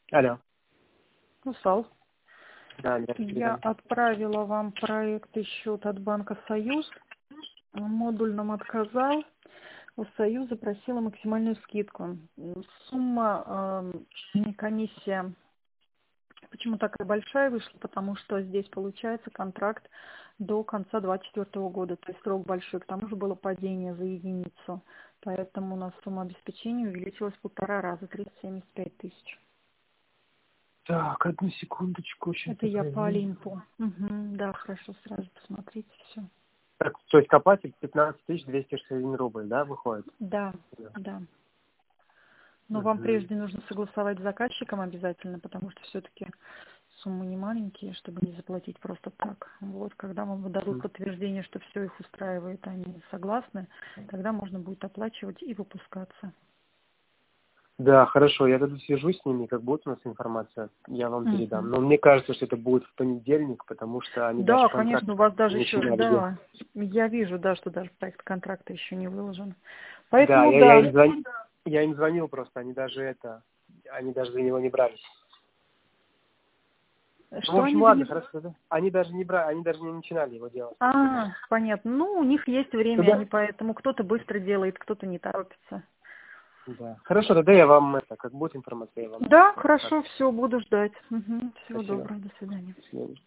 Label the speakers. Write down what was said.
Speaker 1: Алло.
Speaker 2: Усал.
Speaker 1: Да, здравствуйте.
Speaker 2: Я отправила вам проект и счет от банка «Союз». Модуль нам отказал. У «Союза» просила максимальную скидку. Сумма, комиссия, почему такая большая вышла? Потому что здесь получается контракт до конца 2024 года. То есть срок большой. К тому же было падение за единицу. Поэтому у нас сумма обеспечения увеличилась в 1,5 раза, 375 тысяч.
Speaker 1: Так, одну секундочку, сейчас
Speaker 2: Это я по
Speaker 1: проверю.
Speaker 2: Олимпу. Да, хорошо, сразу посмотрите все.
Speaker 1: Так, то есть копатель 15 261 рубль, да, выходит?
Speaker 2: Да,
Speaker 1: Да.
Speaker 2: да. Но вам
Speaker 1: Мгм.
Speaker 2: прежде нужно согласовать с заказчиком обязательно, потому что все-таки суммы не маленькие, чтобы не заплатить просто так. Вот, когда вам выдадут подтверждение, что все их устраивает, они согласны, тогда можно будет оплачивать и выпускаться.
Speaker 1: Да, хорошо, я тогда свяжусь с ними, как будет у нас информация, я вам передам.
Speaker 2: Мгм.
Speaker 1: Но мне кажется, что это будет в понедельник, потому что они даже
Speaker 2: Да,
Speaker 1: контракт
Speaker 2: конечно, у вас даже
Speaker 1: не
Speaker 2: еще,
Speaker 1: начинали делать.
Speaker 2: да, я вижу, да, что даже проект контракта еще не выложен.
Speaker 1: Да,
Speaker 2: Поэтому,
Speaker 1: я
Speaker 2: да.
Speaker 1: им звонил, я им звонил просто, они даже за него не брались. Ну, в
Speaker 2: Что
Speaker 1: общем,
Speaker 2: они за
Speaker 1: ладно,
Speaker 2: него?
Speaker 1: хорошо, да. Они даже не брали, они даже не начинали его делать.
Speaker 2: Понятно. Ну, у них есть время,
Speaker 1: Туда?
Speaker 2: они поэтому кто-то быстро делает, кто-то не торопится.
Speaker 1: Да. Хорошо, тогда я вам как будет информация, я вам.
Speaker 2: Да,
Speaker 1: Так,
Speaker 2: хорошо, все, буду ждать. Всего
Speaker 1: спасибо.
Speaker 2: доброго, до свидания.
Speaker 1: До свидания.